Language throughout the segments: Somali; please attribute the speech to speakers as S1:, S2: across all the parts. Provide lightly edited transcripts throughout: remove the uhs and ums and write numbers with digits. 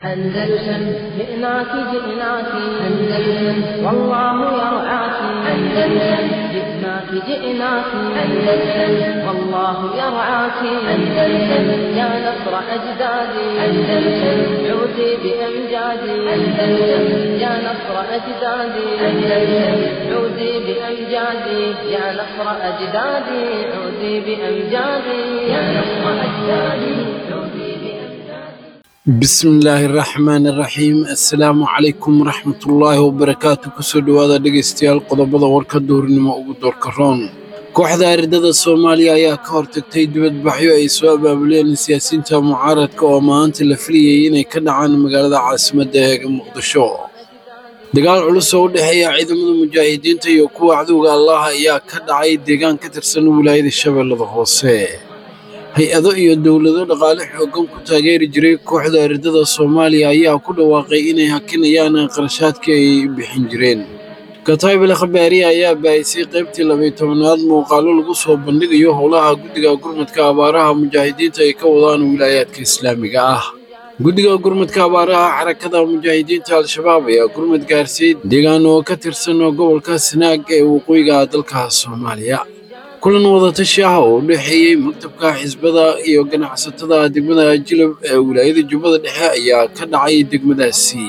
S1: أندلسن جئناك جئناك أندلسن والله يرعاك أندلسن جئناك جئناك أندلسن والله يرعاك أندلسن يا نصر أجدادي أندلسن عودي بأمجادي أندلسن يا نصر أجدادي أندلسن عودي بأمجادي يا نصر أجدادي عودي بأمجادي يا نصر أجدادي عودي
S2: بسم الله الرحمن الرحيم السلام عليكم ورحمة الله وبركاته كسر هذا دقيستيال قضبضة وركدور نما ودور كرون كوحدة أرداد الصومالية يا كورتكتي دبد بحيو أي سواب بلين سياسيين معارض كوامانت اللفريين يكن عن مقالة عاصمة دهيق مقدشو دقال علوسو دحيا عيدم المجاهدين تيوكو عدوغ الله يا كدعي ديقان كترسن ولاية الشبال لضغوصي hay-ado iyo dawlado dhaqaale xooggan ku taageeri jiray kooxda ardada Soomaaliya ayaa ku dhawaaqay inay hakinayaan qarashaadkii ay bixin jireen. Kataib al-Khabaariya ayaa baahisay qaybtii 12aad muuqaalo lagu soo bandhigayo howlaha guddiga gurmadka abaaraha mujaahidiinta ay ka wadaan wilaayadka Islaamiga ah. Guddiga gurmadka abaaraha xarakada mujaahidiinta al-Shabaab ayaa gurmad gaarsiiyay deegaan oo ka tirsan gobolka Sanaag ee waqooyiga dalka Soomaaliya. kulan wada tashi ah oo dhaxeeyay maktabka xisbada iyo ganacsatada degmada Jilab ee wilaayada Jubbada Dhexe ayaa ka dhacay degmadaasi.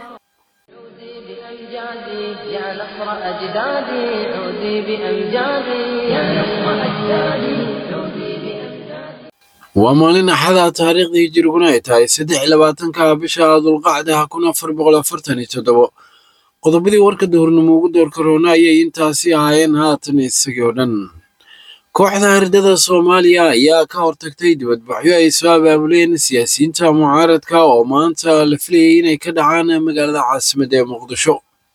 S1: يا نصر أجدادي عودي بأمجادي يا نصر أجدادي عودي بأمجادي
S2: ومالنا حدا تاريخ هجرينا ay tahay 23ka bisha Dhulqacda 1447 qodobadii warka doornimo ugu door corona ayay intaasi ahaayeen haatan isagoo dhan. kooxda ardada Soomaaliya ayaa ka hortagtay dibadbaxyo ay soo abaabuleen siyaasiyiinta mucaaradka oo maanta la filayay inay ka dhacaan magaalada caasimadda Muqdisho.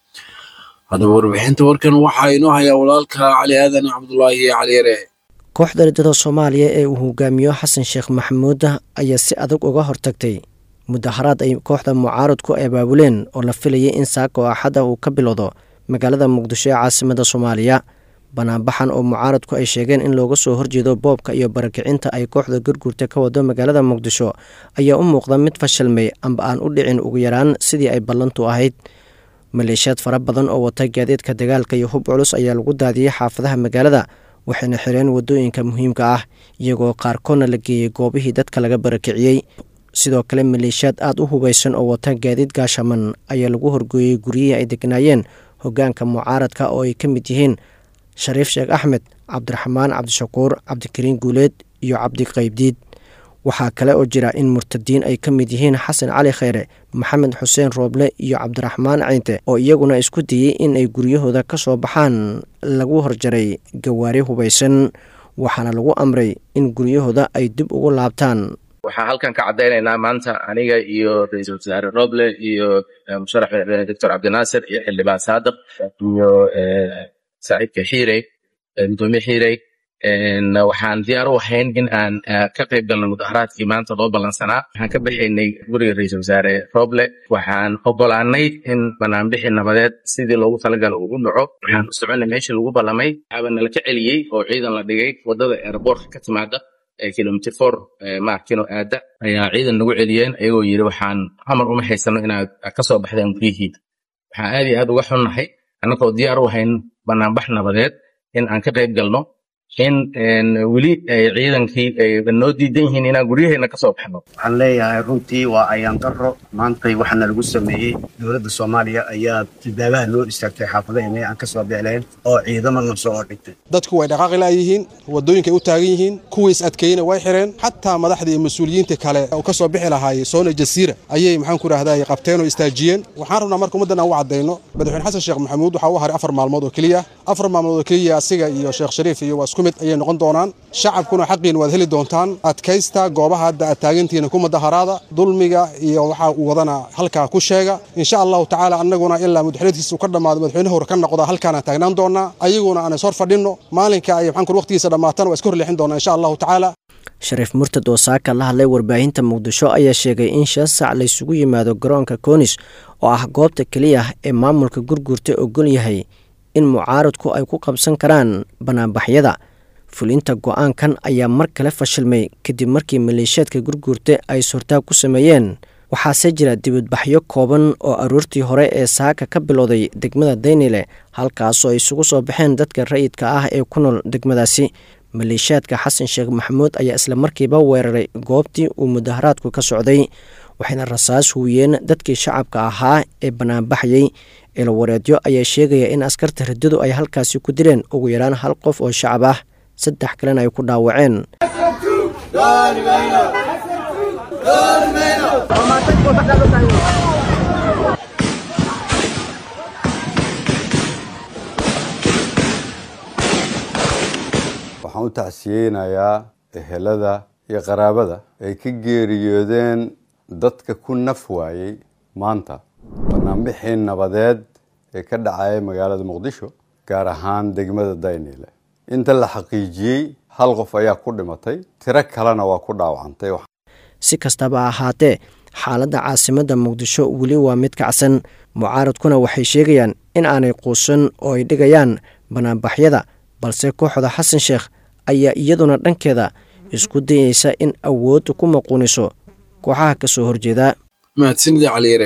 S2: Hadaba warbixinta warkan waxa inoo haya walaalka Cali Aadan Cabdullaahi Cali Yare.
S3: kooxda ardada Soomaaliya ee uu hogaamiyo Xasan Sheekh Maxamuud ayaa si adag uga hortagtay mudaharaad ay kooxda mucaaradku abaabuleen oo la filayay in saako axada uu ka bilowdo magaalada Muqdisho ee caasimadda Soomaaliya. banaanbaxan oo mucaaradku ay sheegeen in looga soo horjeedo boobka iyo barakicinta ay kooxda gurgurta ka wado magaalada Muqdisho ayaa u muuqda mid fashilmay amba aan u dhicin ugu yaraan sidii ay ballantu ahayd. maleeshiyaad fara badan oo wata gaadiidka dagaalka iyo hub culus ayaa lagu daadiyay xaafadaha magaalada waxayna xireen wadooyinka muhiimka ah iyagoo qaarkoodna la geeyay goobihii dadka laga barakiciyey. sidoo kale maleeshiyaad aad u hubaysan oo wata gaadiid gaashaman ayaa lagu horgooyay guryihii ay degnaayeen hoggaanka mucaaradka oo ay ka mid yihiin Shariif Sheekh Axmed, Cabdiraxmaan Cabdishakuur, Cabdikariin Guuleed iyo Cabdi Qaybdiid. waxaa kale oo jira in murtadiin ay ka mid yihiin Xasan Cali Khayre, Maxamed Xuseen Rooble iyo Cabdiraxmaan Ciinte oo iyaguna isku dayay in ay guryahooda ka soo baxaan lagu horjaray gawaari hubaysan waxaana lagu amray in guryahooda ay dib ugu laabtaan.
S4: waxaan halkan ka cadeynaynaa maanta aniga iyo ra'iisul wasaare Rooble iyo musharax Dr. Cabdinaasir iyo xildhibaan Saadiq iyo saaxiibka Xiirey gudoomiye Xiirey waxaan diyaar u ahayn in aan ka qayb galno mudaharaadkii maanta loo ballansanaa. waxaan ka bixinay guriga ra'iisul wasaare Rooble waxaan ogolaanay in banaanbixi nabadeed sidii loogu talagalay uu dhaco. waxaan u soconay meeshii lagu ballamay waxaaba nala ka celiyey oo ciidan la dhigay wadada airport ka timaada kilometer 4 maarkino aada ayaa ciidan nagu celiyeen ayagoo yiri waxaan amar uma haysano inaad ka soo baxdeen guryihiin. waxaan aad iyo aad uga xunnahay annagoo diyaar u ahayn banaanbax nabadeed in aan ka qayb galno in weli ciidankii ay noo diidan yihiin inaan guryaheena ka soo baxno.
S5: waxaan leeyahay runtii waa ayaan darro maantay waxaana lagu sameeyey dowladda Soomaaliya ayaa jilbaabaha loo istaagtay xaafadaheena aan ka soo bixleen oo ciidamada soo ordhigtay.
S6: dadku way dhaqaaqi laayihiin wadooyinka u taagan yihiin kuwiis adkeeyna way xireen xataa madaxdii mas'uuliyiinta kale oo ka soo bixi lahaay Soona Jasiira ayay maxaan ku raahdaa qabteen oo istaajiyeen. waxaan rabnaa marka ummadana u cadeyno madaxweyne Xasan Sheekh Maxamuud waxa uu haray 4 maalmood oo kaliya asiga iyo Sheekh Shariif iyo mid ayay noqon doonaan. shacabkuna xaqiin waad heli doontaan adkaysta goobaha hadda taagantiina ku mudaharaada dulmiga iyo waxa uu wadana halka ku sheega insha Allah taala annaguna ilaa mudaharaadkiisa ka dhamaado madaxweynaha hore ka noqdo halkaana taagnaan doona ayaguna aan soo fadhino maalinka ay waxaan ku waqtigiisa dhamaatan waa isku horleexin doona insha Allah taala.
S3: Shariif Murtad oo saaka la hadlay warbaahinta Muqdisho ayaa sheegay in shaasac la isugu yimaado garoonka Koonis oo ah goobta kaliya ee maamulka gurgurta ogol yahay in mucaaradku ay ku qabsan karaan banaanbaxyada. fulinta go'aankan ayaa mar kale fashilmay kadib markii maleeshiyaadka gurgurta ay suurtaag ku sameeyeen waxaase jira dibadbaxyo kooban oo aroortii hore ee saaka ka bilowday degmada daynile halkaasoo ay isugu soo baxeen dadka rayidka ah ee ku nool degmadaasi maleeshiyaadka xasan sheekh maxamuud ayaa isla markiiba weeraray goobtii uu mudaharaadku ka socday waxayna rasaas huuyeen dadkii shacabka ahaa ee banaanbaxayey eelawareedyo ayaa sheegaya in askarta riddadu ay halkaasi ku dileen ugu yaraan 1 qof oo shacab ah 3 kalena ay ku dhaawaceen.
S7: waxaan u tacsiyeynayaa ehelada iyo qaraabada ay ka geeriyoodeen dadka ku naf waayey maanta barnaamijii nabadeed ee ka dhacay magaalada Muqdisho gaar ahaan degmada Daynile inta la xaqiijiyay 1 qof ayaa ku dhimatay tiro kalena waa ku dhaawacantay.
S3: si kastaba ahaatee xaaladda caasimadda Muqdisho weli waa mid kacsan mucaaradkuna waxay sheegayaan in aanay quusan oo ay dhigayaan banaanbaxyada balse kooxda xasan sheekh ayaa iyaduna dhankeeda isku dayaysa in awood ku maquuniso kooxaha ka soo horjeeda.
S2: mahadsanid caliire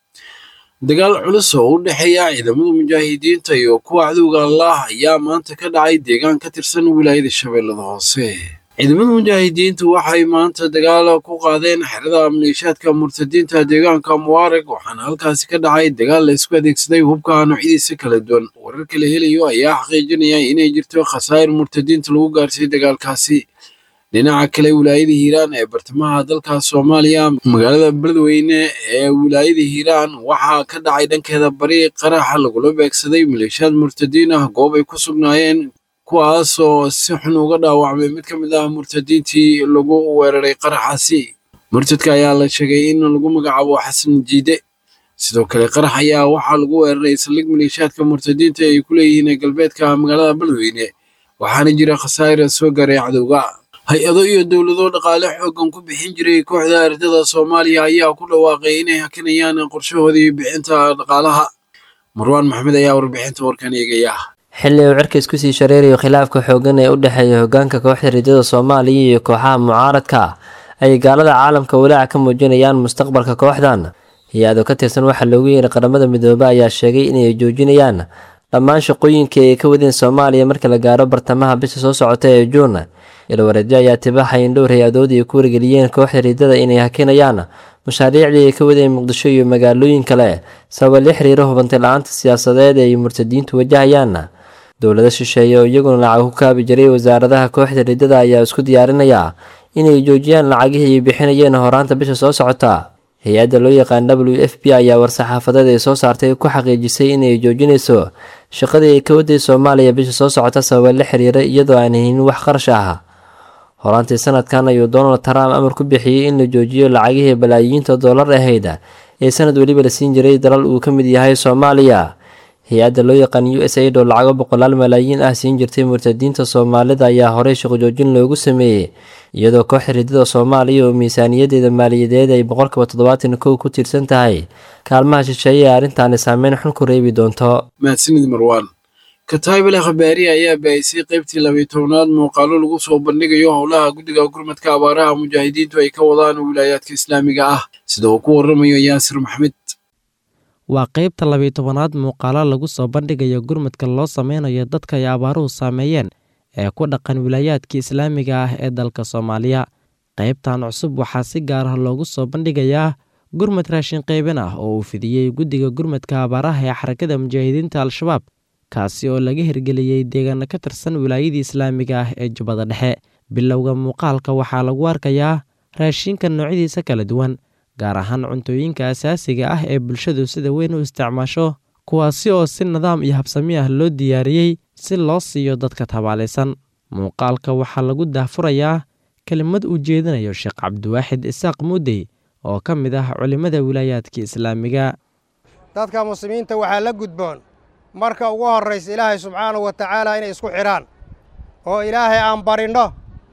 S2: dagaal culus oo u dhexeeya ciidamada mujaahidiinta iyo kuwa cadowga Allah ayaa maanta ka dhacay deegaan ka tirsan wilaayada Shabeellada Hoose. ciidamada mujaahidiintu waxay maanta dagaal ku qaadeen xerada maleeshiyaadka murtadiinta deegaanka Mubarak waxaana halkaasi ka dhacay dagaal la isku adeegsaday hubka noocyadiisa kala duwan. wararka la helayo ayaa xaqiijinaya inay jirto khasaar murtadiinta lagu gaarsiiyay dagaalkaasi. dhinaca kale wilaayada Hiiraan ee bartamaha dalka Soomaaliya magaalada Beledweyne ee wilaayada Hiiraan waxaa ka dhacay dhankeeda bari qarax lagula beegsaday maleeshiyaad murtadiin ah goob ay ku sugnaayeen kuwaas oo si xun uga dhaawacmay mid ka mid ah murtadiintii lagu weeraray qaraxaasi. murtadka ayaa la sheegay in lagu magacaabo Xasan Jiide. sidoo kale qarax ayaa waxaa lagu weeraray saldhig maleeshiyaadka murtadiinta ay ku leeyihiin galbeedka magaalada Beledweyne waxaana jira khasaar soo gaaray cadowga. hay-ado iyo dowlado dhaqaale xoogan ku bixin jiray kooxda ardada Soomaaliya ayaa ku dhawaaqay inay hakinayaan qorshahoodii bixinta dhaqaalaha. Marwaan Maxamed ayaa warbixinta warkan eegaya.
S8: xilli uu cirka isku sii shareerayo khilaafka xoogan ee u dhexeeya hoggaanka kooxda ardada Soomaaliya iyo kooxaha mucaaradka ay gaalada caalamka walaac ka muujinayaan mustaqbalka kooxdan. hay-ado ka tirsan waxa loogu yeeray qaramada midoobay ayaa sheegay inay joojinayaan dhammaan shaqooyinkii ay ka wadeen Soomaaliya marka la gaaro bartamaha bisha soo socota ee Juun. ilwareedyo ayaa tibaxay in dhowr hay-adood ay ku wargeliyeen kooxda ardada inay hakinayaan mashaariicdii ay ka wadeen Muqdisho iyo magaalooyin kale sabab la xiriira hubinta la'aanta siyaasadeed ee murtadiintu wajahayaan. dowladda shisheeye oo iyaguna lacag ku kaabi jiray wasaaradaha kooxda ardada ayaa isku diyaarinaya inay joojiyaan lacagihii ay bixinayeen horaanta bisha soo socota. hay-adda loo yaqaan WFP ayaa war-saxaafadeed ay soo saartay ku xaqiijisay inay joojinayso shaqadii ay ka waday Soomaaliya bisha soo socota sabab la xiriira iyadoo aan helin wax qarash ah. horaantii sanadkan ayuu Donald Trump amar ku bixiyay in la joojiyo lacagihii balaayiinta dollar ahayd ee sanad waliba la siin jiray dalal uu ka mid yahay Soomaaliya. hay-adda loo yaqaan USAID oo lacago 100 malaayiin ah siin jirtay murtadiinta Soomaalida ayaa horey shaqo joojin loogu sameeyay iyadoo kooxda ardada Soomaaliya oo miisaaniyadeeda maaliyadeed ay 71% ku tirsan tahay kaalmaha shisheeye arrintan saameyn xun ku reebi doonto.
S2: mahadsanid Marwaan. kataybile khabaari ayaa baahisay qaybtii 12aad muuqaalo lagu soo bandhigayo howlaha guddiga gurmadka abaaraha mujaahidiintu ay ka wadaan wilaayadka islaamiga ah sida uu ku waramayo Yaasir Maxamed.
S9: waa qaybta 12aad muuqaalo lagu soo bandhigayo gurmadka loo sameynayo dadka ay abaaruhu saameeyeen ee ku dhaqan wilaayadka islaamiga ah ee dalka Soomaaliya. qaybtan cusub waxaa si gaar ah loogu soo bandhigayaa gurmad raashin qaybin ah oo uu fidiyey guddiga gurmadka abaaraha ee xarakada mujaahidiinta Al-Shabaab kaasi oo laga hirgeliyey deegaano ka tirsan wilaayadii islaamiga ah ee Jubbada Dhexe. bilowga muuqaalka waxaa lagu arkayaa raashinka noocyadiisa kala duwan gaar ahaan cuntooyinka asaasiga ah ee bulshadu sida weyn u isticmaasho kuwaasi oo si nidaam iyo habsami ah loo diyaariyey si loo siiyo dadka tabaalaysan. muuqaalka waxaa lagu daahfurayaa kelimad uu jeedinayo Sheekh Cabdiwaaxid Isaaq Muudey oo ka mid ah culimada wilaayadka islaamiga.
S10: dadka muslimiinta waxaa la gudboon marka ugu horraysa Ilaahay subxaanahu wa tacaala inay isku xidhaan oo Ilaahay aan barinno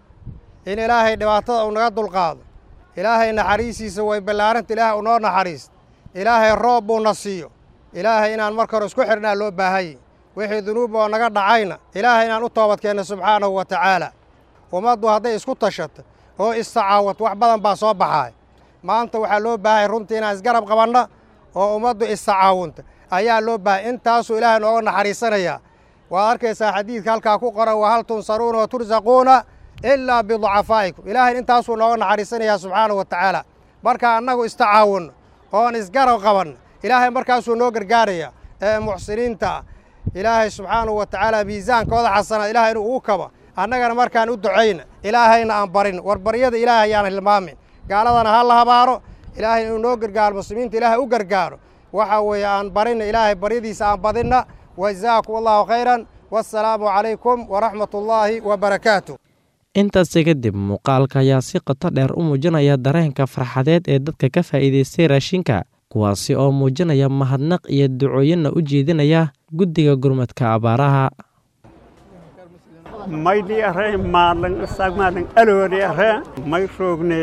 S10: in Ilaahay dhibaatada uu naga dulqaado. ilaahay naxariisiisa way ballaaranta ilaahay u noo naxariis ilaahay roob buu na siiyo ilaahay inaan marka hore isku xidhnaa loo baahayey wixii dunuub oo naga dhacayna ilaahay inaan u toobadkeenno subxaanahu wa tacaala. ummaddu hadday isku tashato oo istacaawad wax badan baa soo baxaay maanta waxaa loo baahay runtii inaan isgarab qabanno oo ummaddu istacaawunta ayaa loo baahay intaasuu ilaahay nooga naxariisanayaa waad arkaysaa xadiidka halkaa ku qoran wa hal tunsaruuna wa tursaquuna ilaa biducafaa'ikum ilaahay intaasuu nooga naxariisanayaa subxaanahu wa tacaala marka annagu istacaawunno oon isgarab qabanno ilaahay markaasuu noo gargaaraya ee muxsiniinta ilaahay subxaanahu wa tacaala miisaankooda xasanaad ilaahay inuu ugu kabo annagana markaan u ducayna ilaahayna aan barin warbaryada ilaahay ayaan hilmaamin gaaladana ha la habaaro ilaahay inuu noo gargaaro muslimiinta ilaahay u gargaaro waxa weeye aan barinna ilaahay baryadiisa aan badinna wajazaakum allahu khayran wassalaamu calaykum waraxmatullaahi wabarakaatu
S9: intaasi kadib muuqaalka ayaa si qoto dheer u muujinaya dareenka farxadeed ee dadka ka faa'iidaystay raashinka kuwaasi oo muujinaya mahadnaq iyo ducooyinna u jeedinaya guddiga gurmadka abaaraha
S11: maydhi aree maalan sagmaalan aloori aree may roogne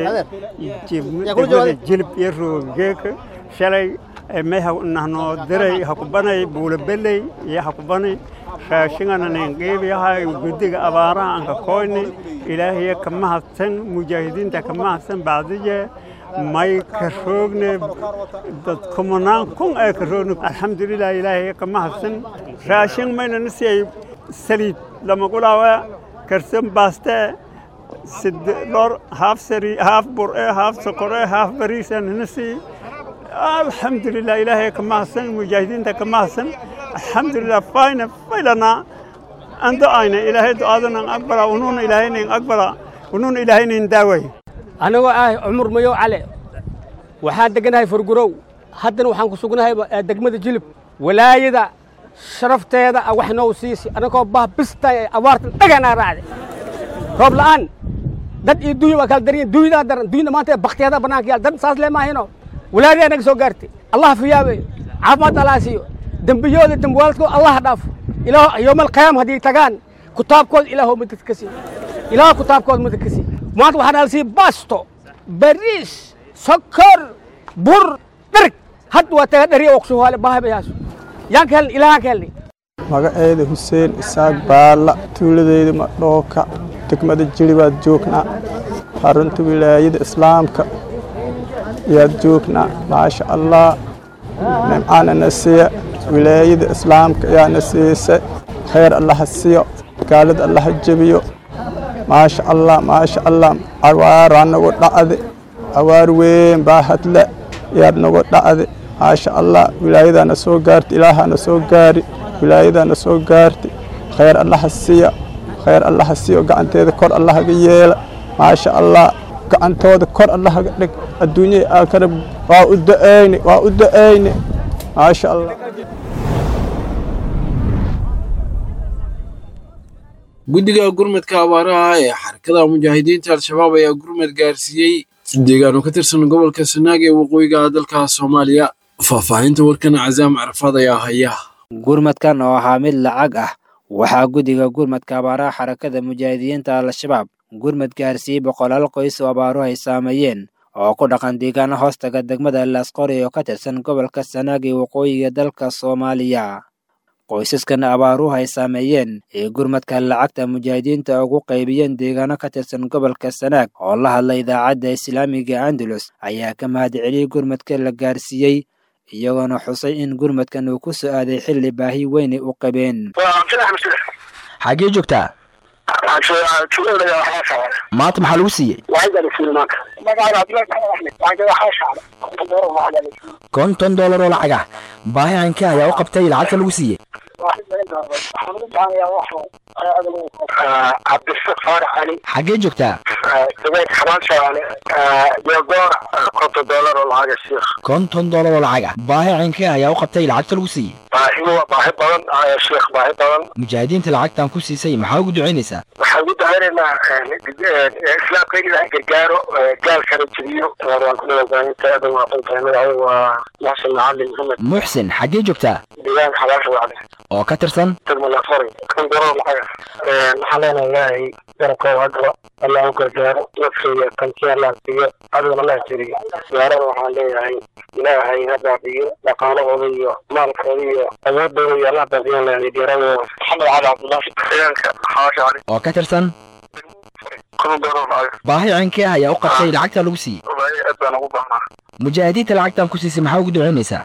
S11: jilib iyo rooggeeka shalay may nahno diray hakubanay buulabeley iyo hakubanay raashingana ninqiibiyahay guddiga abaaraha aan ka koyni ilaahiya ka mahadsan mujaahidiinta ka mahadsan bacdiye may ka roogne dad kumanaan kun ay ka roogne alxamdulilah ilaahiya ka mahadsan raashin mayna nisiyay saliid lama gulaawa karsan baaste lor haaf sari haaf bur'e haaf soqore haaf bariisan nisi alxamdulilah ilaahay ka mahadsan mujaahidiinta ka mahadsan alxamdulilah faylana ando ayna ilaahay du'aadana aqbala unuuna ilaahayna aqbala unuuna ilaahayna daaway
S12: anagoo ah cumar mayo cali waxaan deganahay furgurow haddana waxaan ku sugnahay degmada jilib walaayada sharafteeda wax noo siisi anagoo bah bistay abaartan dhagana raacday roob la'aan dad iyo duuyo waa kala dareen duuyada maanta bakhtiyada banaanka yaal dad saas leemaahino walaaliya naga soo gaartay allah fiyaabe caafimaad allah siiyo dambiyooda damwaalkooda allah dhaafo ilaa yawmal qiyaam hadii tagaan kitaabkooda ilaahu mid ka sii ilaahu kitaabkooda mid ka sii maanta waxaan halsii basto bariis sokor bur dirk had waa taga dhariyo waqsoo hale baahabayaas yaan kale ilaaha kale
S11: magaceeda Hussein Isaaq Baala tuuladeyda Madhooka degmada Jilibaad joognaa xarunta wilaayada islaamka yaad joognaa maasha Allah nimcana nasiya wilaayada islaamka yaa nasiisa khayr Allah siiyo gaalada Allah jabiyo maasha Allah awaar nagu dhacday awaar weyn baa hadla yaad nagu dhacday maasha Allah wilaayadana soo gaartay ilaahana soo gaari wilaayadana soo gaartay khayr Allah siiyo gacanteeda kor Allah ga yeela maasha Allah gacantooda kor Allah ga dhig adduunyada aakhira waa u da'ayni maasha Allah
S2: guddiga gurmadka abaaraha ee xarakada mujaahidiinta al-shabaab ayaa gurmad gaarsiiyey deegaan ka tirsan gobolka Sanaag ee waqooyiga dalka Soomaaliya faahfaahinta warkan Cazaam Carafaad ayaa haya
S13: gurmadkan oo ahaa mid lacag ah waxaa guddiga gurmadka abaaraha xarakada mujaahidiinta al-shabaab gurmad gaarsiiyey boqolaal qoys oo abaaruhu ay saameeyeen oo ku dhaqan deegaano hoostaga degmada Laasqori oo ka tirsan gobolka Sanaag ee waqooyiga dalka Soomaaliya qoysaskan abaaruhu ay saameeyeen ee gurmadka lacagta mujaahidiinta ugu qaybiyeen deegaano ka tirsan gobolka Sanaag oo la hadlay idaacadda Islaamiga Andalus ayaa ka mahadceliyay gurmadka la gaarsiiyey iyagoona xusay in gurmadkan uu ku soo aaday xilli baahi weyn u qabeen
S14: xagee joogtaa maanta maxaa lagu siiyey $50 oo lacag ah baahi aanka ayaa u qabtay lacagta lagu siiyey xagee joogtaa $50 oo lacag ah baahi aanka ayaa u qabtay lacagta lagu siiyey
S15: baahi badan
S14: mujaahidiinta lacagtan ku siisay maxaa ugu ducaynaysaa
S15: waxaan ugu ducaynaynaa islaamka in ilaah gargaaro gaalkana jebiyo waa muxsin macalin maxamed
S14: muxsin xagee joogtaa
S15: deegaanka xabaasha wacde
S14: oo ka tirsan
S15: tagmalafari kan doro lacag waxaan leenahay ilaahay garabkooda hadaba allah u gargaaro nafsooda kanti allah siiyo adigana allah jeriyo gaarada waxaan leeyahay ilaahay ha baabiyo dhaqaalahooda iyo maalkooda iyo awoodooda iyo allah baabiyan leeyahay gaarada maxamed cali cabdullaahi deegaanka xabaasha wacde
S14: oo ka tirsan baahi cankee ayaa u qabtay lacagta lagu siiyey mujaahidiinta lacagtan ku siisay maxaa ugu ducaynaysaa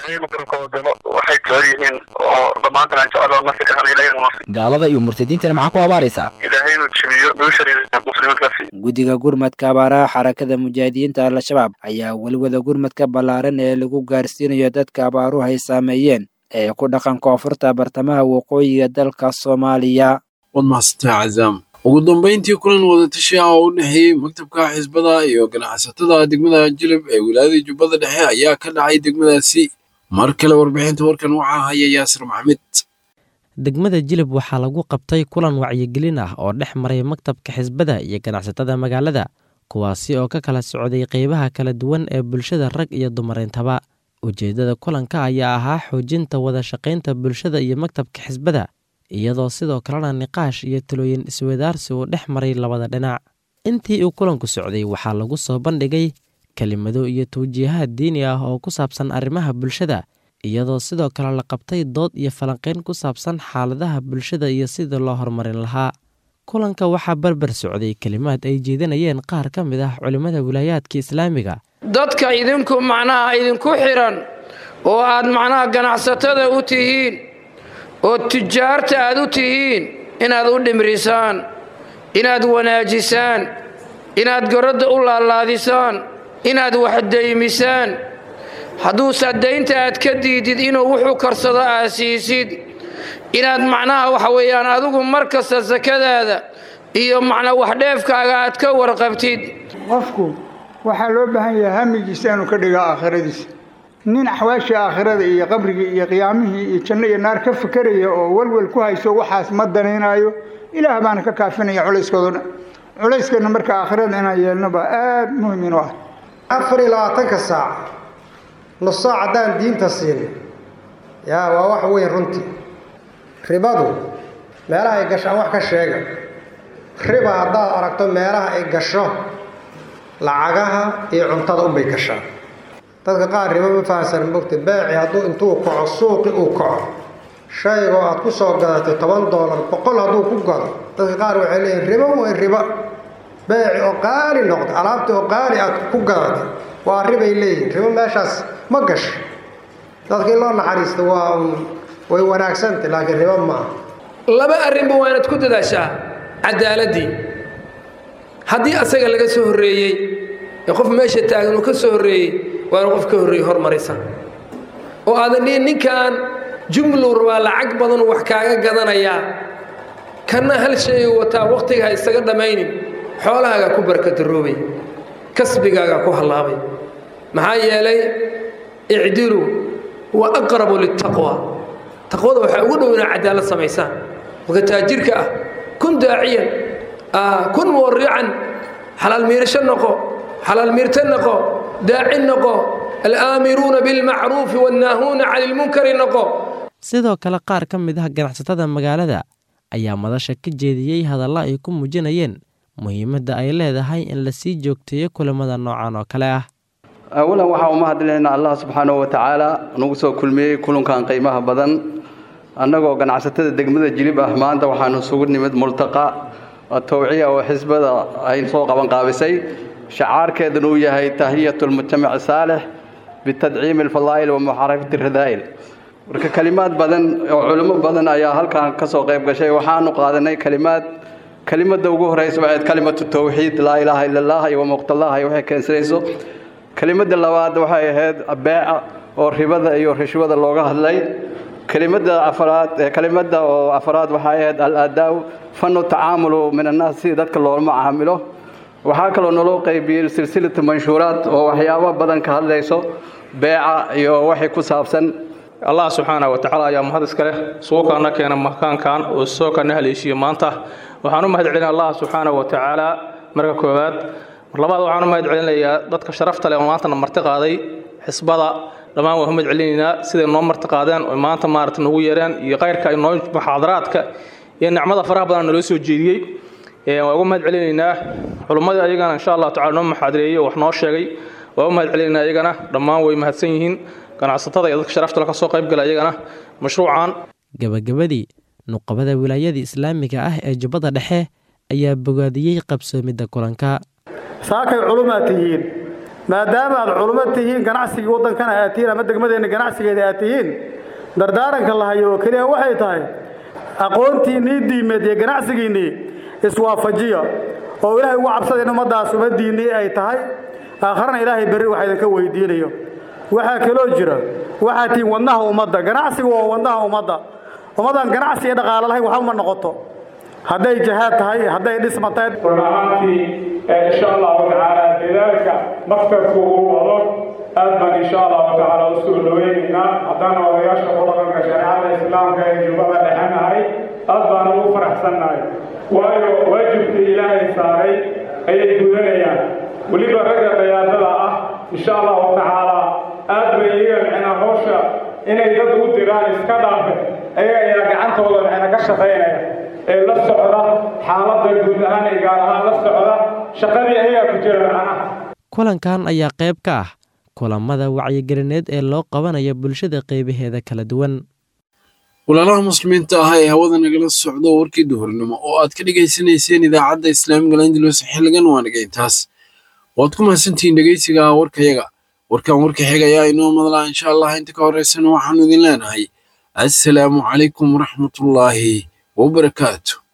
S15: waxay jecel yihiin oo dhammaantan aan jecel oo nafsi ahaan ilaahay
S14: gaalada iyo murtadiintana maxaa ku abaaraysaa
S15: ilaahay inuu jabiyo bulshada muslimiintaasi
S13: guddiga gurmadka abaaraha xarakada mujaahidiinta al-shabaab ayaa weliwada gurmadka ballaaran ee lagu gaarsiinayo dadka abaaruhu ay saameeyeen ee ku dhaqan koonfurta bartamaha waqooyiga dalka Soomaaliya.
S2: wadmaastaa cazaam ugu dambeyntii kulan wadatashi ah oo u dhexeeyey maktabka xisbada iyo ganacsatada degmada Jilib ee wilaayada Jubbada Dhexe ayaa ka dhacay degmadaasi. mar kale warbixinta warkan waxaa haya Yaasir Maxamed.
S9: degmada Jilib waxaa lagu qabtay kulan wacyigelin ah oo dhex maray maktabka xisbada iyo ganacsatada magaalada kuwaasi oo ka kala socday qaybaha kala duwan ee bulshada rag iyo dumar intaba. ujeedada kulanka ayaa ahaa xoojinta wada shaqaynta bulshada iyo maktabka xisbada iyadoo sidoo kalena niqaash iyo talooyin isweydaarsi uu dhex maray labada dhinac. intii uu kulanku socday waxaa lagu soo bandhigay kelimado iyo tawjiihaad diini ah oo ku saabsan arrimaha bulshada iyadoo sidoo kale la qabtay dood iyo falanqeyn ku saabsan xaaladaha bulshada iyo sidii loo horumarin lahaa. kulanka waxaa barbar socday kelimaad ay jeedinayeen qaar ka mid ah culimmada wilaayaadka islaamiga.
S16: dadka idinku macnaha idinku xiran oo aad macnaha ganacsatada u tihiin oo tijaarta aad u tihiin inaad u dhimrisaan inaad wanaajisaan inaad goradda u laalaadisaan inaad wax daymisaan hadduu sadaynta aad ka diidid inuu wuxuu karsado aad siisid inaad macnaha waxa weeyaan adigu mar kasta sakadaada iyo macnaha wax dheefkaaga aad ka warqabtid.
S17: qofku waxaa loo baahan yahay hamigiisa inuu ka dhigo aakhiradiisa nin axwaasha aakhirada iyo qabrigii iyo qiyaamihii iyo janno iyo naar ka fikeraya oo walwal ku hayso waxaas ma danaynaayo ilaah baana ka kaafinaya culayskooduna culayskana marka aakhirada inaan yeelno baa aad muhiim inuu ah
S10: 24 saac nus saac haddaan diinta siinin yaa waa wax weyn runtii ribadu meelaha ay gashaan wax ka sheega riba haddaad aragto meelaha ay gasho lacagaha iyo cuntada unbay gashaan dadka qaar ribo ma fahansan mogta baaci hadduu intuu kaco suuqi uu kaco shaygoo aad ku soo gadatay $10 100 hadduu ku gado dadka qaar waxay leeyihin ribo way riba baaci oo qaali noqda alaabta oo qaali aad ku gadatay waa ribay leeyihin ribo meeshaas ma gasho dadkii loo naxariista waa way wanaagsantay laakiin ribo maaha
S16: laba arrinba waa inaad ku dadaashaa cadaaladii haddii asaga laga soo horreeyey ee qof meesha taagan uu ka soo horreeyey waa in qof ka horreeyey hormarisa oo aadan dhihin ninkan jumlu rabaa lacag badan wax kaaga gadanayaa kana hal shay wataa waqtiga isaga dhamaynin xoolahaaga ku barkadaroobay kasbigaaga ku halaabay maxaa yeelay icdilu wa aqrabu littaqwa taqwada waxa ugu dhow inaad cadaalad samaysaan wada taajirka ah kun daaciyan kun muwarrican xalaal miirasho noqo xalaal miirta noqo daaci noqo al-aamiruuna bilmacruuf wannaahuuna cani lmunkari noqo.
S9: sidoo kale qaar ka mid ah ganacsatada magaalada ayaa madasha ka jeediyey hadalla ay ku muujinayeen muhiimadda ay leedahay in la sii joogteeyo kulamada noocan oo kale ah.
S18: awalan waxaa uma hadlaynaa allah subxaanahu wa tacaala nagu soo kulmiyey kulankan qiimaha badan annagoo ganacsatada degmada Jilib ah maanta waxaanu isugu nimid multaqa tawciya oo xisbada ay soo qaban qaabisay shacaarkeeduna uu yahay tahiyatul mujtamac saalix bitadciim alfadaa'il wa muharafat alradaa'il. marka kalimaad badan oo culimo badan ayaa halkan ka soo qayb gashay waxaanu qaadanay kalimada ugu horeysa waa kalimatu tawxiid laa ilaaha illa allah iyo muqtallaha waxay keensanayso. kalimada labaad waxay ahayd beeca oo ribada iyo rishwada looga hadlay. kalimada afraad waxay ahayd al-adaaw fanu tacaamulu min annaas si dadka loo macaamilo. waxaa kaloo naloo qaybiyey silsilatu manshuuraad oo waxyaabo badan ka hadlayso beeca iyo waxay ku saabsan.
S19: allah subxaanahu wa tacaala ayaa mahad iska leh suuqaana keena makaankan oo soo kana haleeshiyo maanta waxaan u mahad celinayaa allah subxaanahu wa tacaala marka koowaad. mar labaad waxaan u mahad celinayaa dadka sharafta leh oo maanta marti qaaday xisbada dhammaan waan u mahad celinaynaa siday noo marti qaadeen oo maanta maaragtay nagu yeereen iyo qayrka ay noo muxaadaraadka iyo nicmada faraha badan naloo soo jeediyey waan ugu mahad celinaynaa culimmadii ayagana insha allah tacaala noo muxaadareeyey wax noo sheegay waan u mahad celinaynaa ayagana dhammaan way mahadsan yihiin ganacsatada iyo dadka sharafta leh ka soo qayb galay ayagana mashruucan.
S9: gabagabadii nuqabada wilaayada islaamiga ah ee Jubbada Dhexe ayaa bogaadiyey qabsoomidda kulanka.
S20: saakay culumaad tihiin maadaama aad culummo tihiin ganacsigii waddankana aad tihiin ama degmadeenna ganacsigeeda aad tihiin dardaaranka la hayo oo keliya waxay tahay aqoontiinnii diimeed iyo ganacsigiinnii iswaafajiya oo ilaahay ugu cabsada in ummaddaas ummaddiinnii ay tahay aakharana ilaahay berri waxa idinka weydiinayo. waxaa kaloo jira waxaad tihiin wadnaha ummadda. ganacsigu waa wadnaha ummadda. ummaddan ganacsi iyo dhaqaale lahayn waxba uma noqoto hadday jihaad tahay hadday dhisma tahay.
S21: run ahaantii insha allahu tacaala dadaalka maktabku uu wado aad baan insha allahu tacaala u soo dhaweynaynaa. haddana odayaasha ku dhaqanka shareecada islaamka ee jubbada dhexanahay aad baan ugu faraxsannahay waayo waajibkii ilaahay saaray ayay gudanayaan. weliba ragga dayaadada ah insha allahu tacaala aad bay iyaga micna hawsha inay dad u diraan iska dhaafe ayaga ayaa gacantooda micna ka shaqaynaya ee la socda xaaladda guud ahaan ee gaar ahaan la socda shaqadii ayagaa ku jira macnaha.
S9: kulankan ayaa qayb ka ah kulamada wacyigelineed ee loo qabanayo bulshada qaybaheeda kala duwan.
S2: walaalaha muslimiinta ah ee hawada nagala socdo warkii duhurnimo oo aad ka dhegaysanayseen idaacadda islaamiga landalus xilligan waa naga intaas. waad ku mahadsantihiin dhegaysiga warkayaga. warkan warka xiga ayaa inoo madlaa insha allah. inta ka horeysana waxaanu idin leenahay assalaamu calaykum waraxmatullaahi wabarakaatu.